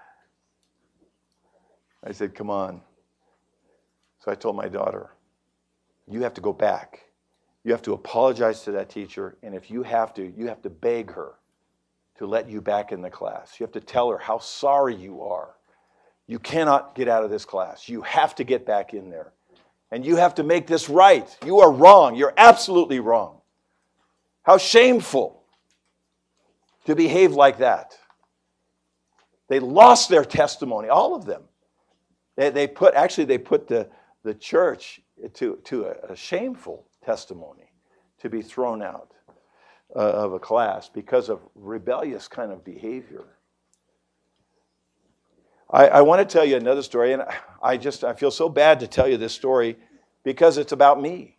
I said, come on. So I told my daughter, you have to go back. You have to apologize to that teacher, and if you have to, you have to beg her to let you back in the class. You have to tell her how sorry you are. You cannot get out of this class. You have to get back in there. And you have to make this right. You are wrong. You're absolutely wrong. How shameful to behave like that. They lost their testimony, all of them. They, they put, actually, they put the, the church to, to a, a shameful testimony to be thrown out uh, of a class because of rebellious kind of behavior. I, I want to tell you another story, and I just I feel so bad to tell you this story because it's about me.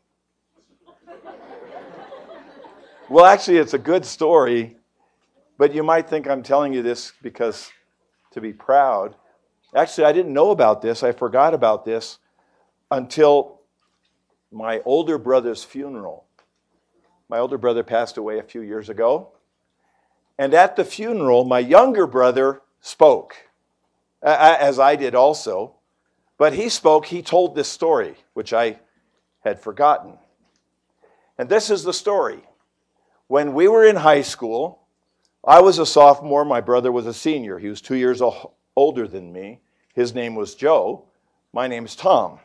Well, actually, it's a good story, but you might think I'm telling you this because to be proud. Actually, I didn't know about this. I forgot about this until my older brother's funeral. My older brother passed away a few years ago. And at the funeral, my younger brother spoke, as I did also. But he spoke, he told this story, which I had forgotten. And this is the story. when we were in high school, I was a sophomore, my brother was a senior. He was two years older than me. His name was Joe. My name's Tom,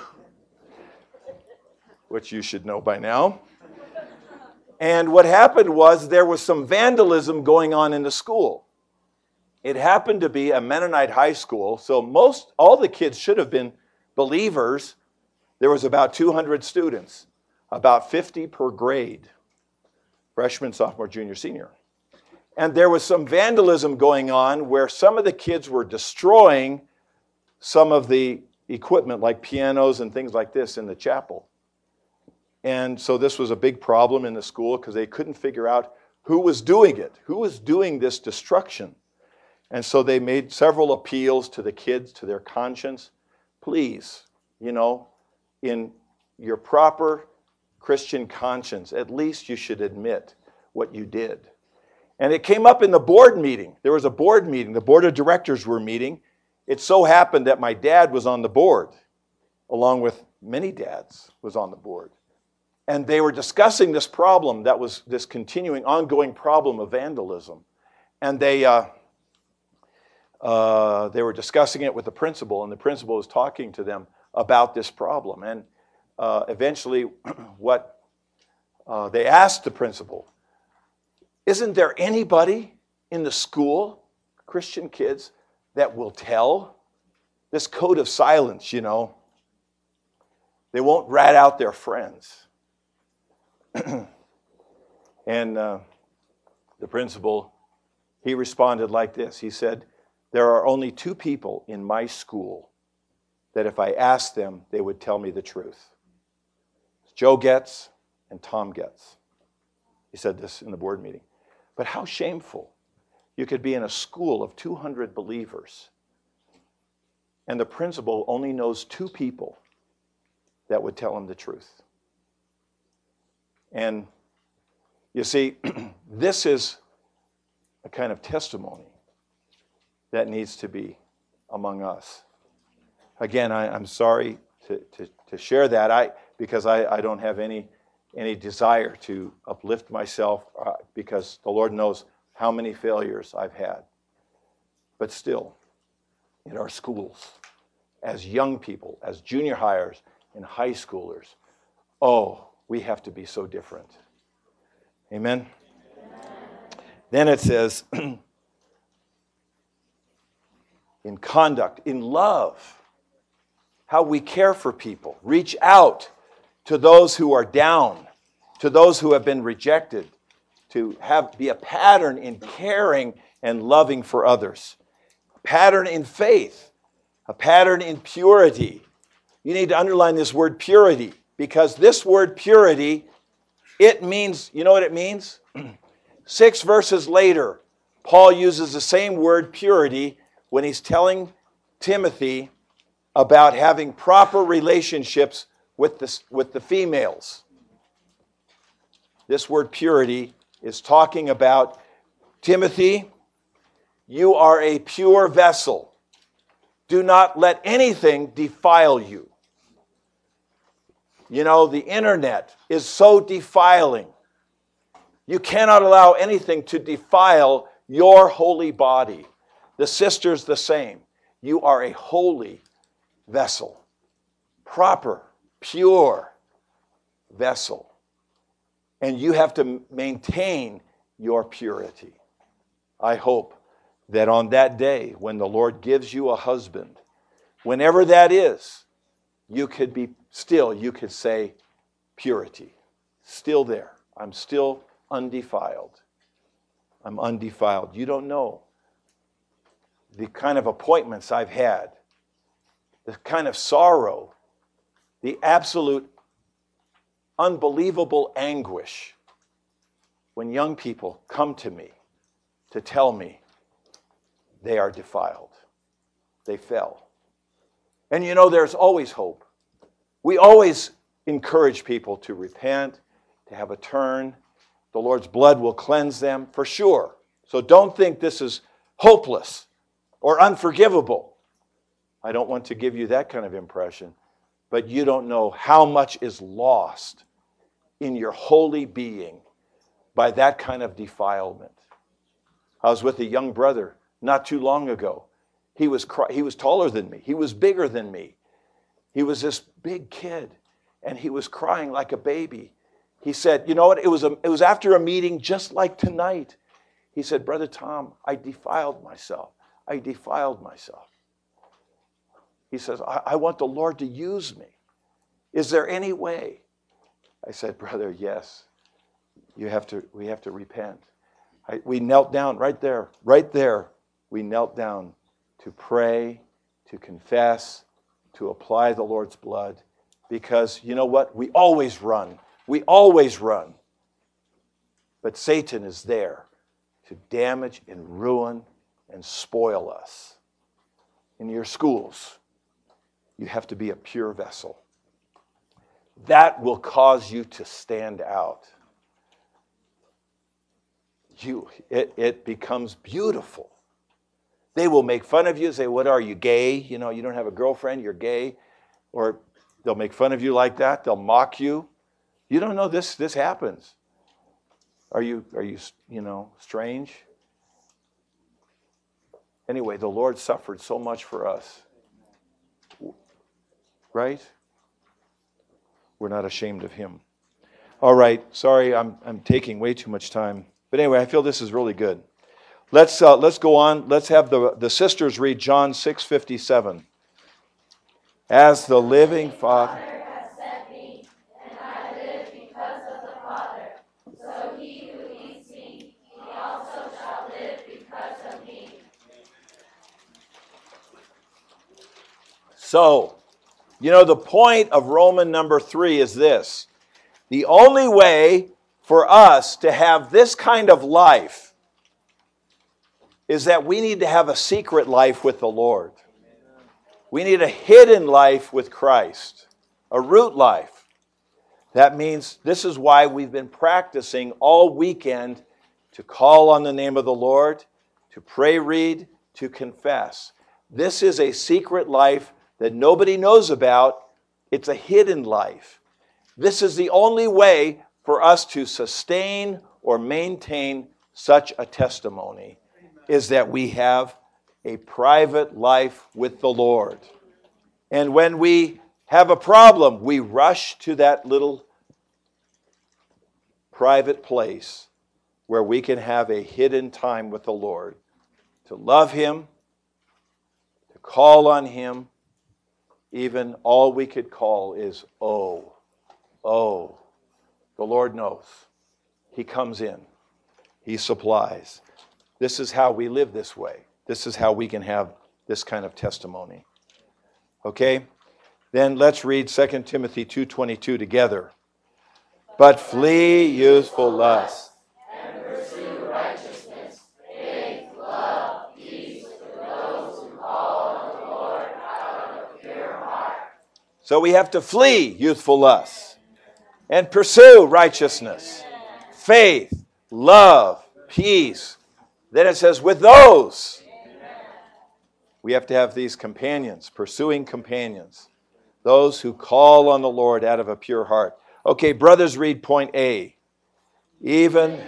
which you should know by now. And what happened was there was some vandalism going on in the school. It happened to be a Mennonite high school, so most, all the kids should have been believers. There was about two hundred students, about fifty per grade, freshman, sophomore, junior, senior. And there was some vandalism going on where some of the kids were destroying some of the equipment like pianos and things like this in the chapel. And so this was a big problem in the school because they couldn't figure out who was doing it, who was doing this destruction. And so they made several appeals to the kids, to their conscience. Please, you know, in your proper Christian conscience, at least you should admit what you did. And it came up in the board meeting. There was a board meeting. The board of directors were meeting. It so happened that my dad was on the board, along with many dads was on the board. And they were discussing this problem that was this continuing, ongoing problem of vandalism. And they, uh, uh, they were discussing it with the principal, and the principal was talking to them about this problem. And uh, eventually, what uh, they asked the principal, isn't there anybody in the school, Christian kids, that will tell? This code of silence, you know. They won't rat out their friends. And uh, the principal, he responded like this. He said, there are only two people in my school that if I asked them, they would tell me the truth. It's Joe Getz and Tom Getz. He said this in the board meeting. But how shameful. You could be in a school of two hundred believers, and the principal only knows two people that would tell him the truth. And you see, this is a kind of testimony that needs to be among us. Again, I, I'm sorry to, to, to share that I, because I, I don't have any, any desire to uplift myself uh, because the Lord knows how many failures I've had. But still, in our schools, as young people, as junior hires and high schoolers, oh, we have to be so different. Amen? Amen. Then it says, in conduct, in love, how we care for people. Reach out to those who are down, to those who have been rejected, to have be a pattern in caring and loving for others. A pattern in faith, a pattern in purity. You need to underline this word purity, because this word purity, it means, you know what it means? Six verses later, Paul uses the same word purity when he's telling Timothy about having proper relationships with the, with the females. This word purity is talking about, Timothy, you are a pure vessel. Do not let anything defile you. You know, the internet is so defiling. You cannot allow anything to defile your holy body. The sister's the same. You are a holy vessel. Proper, pure vessel. And you have to maintain your purity. I hope that on that day, when the Lord gives you a husband, whenever that is, you could be still, you could say, purity. Still there. I'm still undefiled. I'm undefiled. You don't know the kind of appointments I've had, the kind of sorrow, the absolute unbelievable anguish when young people come to me to tell me they are defiled. They fell. And you know, there's always hope. We always encourage people to repent, to have a turn. The Lord's blood will cleanse them for sure. So don't think this is hopeless or unforgivable. I don't want to give you that kind of impression, but you don't know how much is lost in your holy being by that kind of defilement. I was with a young brother not too long ago. He was cry- he was taller than me. He was bigger than me. He was this big kid, and he was crying like a baby. He said, you know what, it was, a, it was after a meeting just like tonight. He said, Brother Tom, I defiled myself. I defiled myself. He says, I, I want the Lord to use me. Is there any way? I said, brother, yes. You have to, we have to repent. I, we knelt down right there, right there. We knelt down to pray, to confess, to apply the Lord's blood. Because you know what? We always run. We always run. But Satan is there to damage and ruin and spoil us. In your schools, you have to be a pure vessel. That will cause you to stand out. You, it, it becomes beautiful. They will make fun of you, say, what are you, gay? You know, you don't have a girlfriend, you're gay. Or they'll make fun of you like that. They'll mock you. You don't know this, this happens. Are you, are you, you know, strange? Anyway, the Lord suffered so much for us. Right? We're not ashamed of him. All right, sorry, I'm I'm taking way too much time. But anyway, I feel this is really good. Let's uh, let's go on. Let's have the, the sisters read John six fifty-seven. As the living Father has sent me, and I live because of the Father. So he who eats me, he also shall live because of me. So, you know, the point of Roman number three is this. The only way for us to have this kind of life is that we need to have a secret life with the Lord. We need a hidden life with Christ, a root life. That means this is why we've been practicing all weekend to call on the name of the Lord, to pray, read, to confess. This is a secret life that nobody knows about. It's a hidden life. This is the only way for us to sustain or maintain such a testimony, is that we have a private life with the Lord. And when we have a problem, we rush to that little private place where we can have a hidden time with the Lord, to love him, to call on him. Even all we could call is, oh, oh. The Lord knows. He comes in. He supplies. This is how we live this way. This is how we can have this kind of testimony. Okay? Then let's read Second Timothy two twenty-two together. But flee youthful lusts. And pursue righteousness, faith, love, peace with those who call on the Lord out of a pure heart. So we have to flee youthful lusts and pursue righteousness, faith, love, peace. Then it says, with those. We have to have these companions, pursuing companions. Those who call on the Lord out of a pure heart. Okay, brothers, read point A. Even...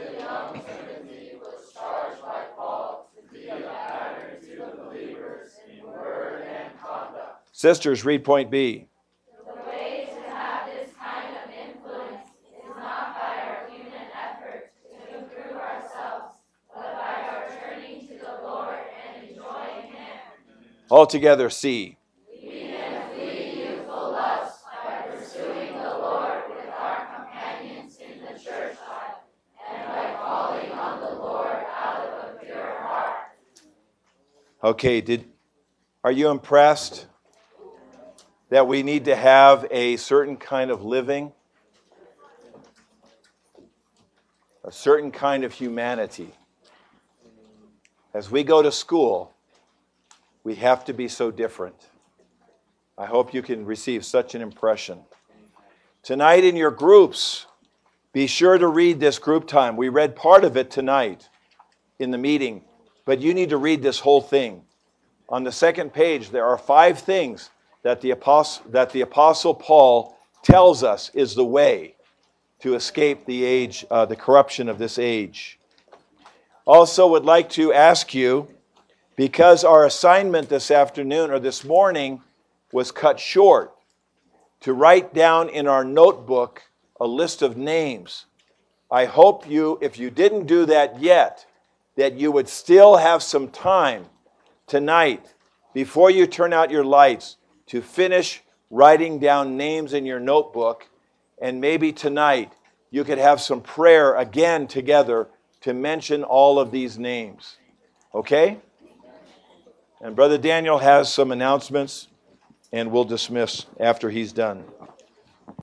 Sisters, read point B. The way to have this kind of influence is not by our human efforts to improve ourselves, but by our turning to the Lord and enjoying him. Altogether, C. We can flee youthful lusts by pursuing the Lord with our companions in the church life, and by calling on the Lord out of a pure heart. Okay, did are you impressed that we need to have a certain kind of living, a certain kind of humanity? As we go to school, we have to be so different. I hope you can receive such an impression. Tonight in your groups, be sure to read this group time. We read part of it tonight in the meeting, but you need to read this whole thing. On the second page, there are five things that the apostle, that the apostle Paul tells us is the way. to escape the age, uh, the corruption of this age. Also would like to ask you, because our assignment this afternoon or this morning was cut short, to write down in our notebook a list of names. I hope you, if you didn't do that yet, that you would still have some time tonight, before you turn out your lights, to finish writing down names in your notebook, and maybe tonight you could have some prayer again together to mention all of these names. Okay? And Brother Daniel has some announcements, and we'll dismiss after he's done.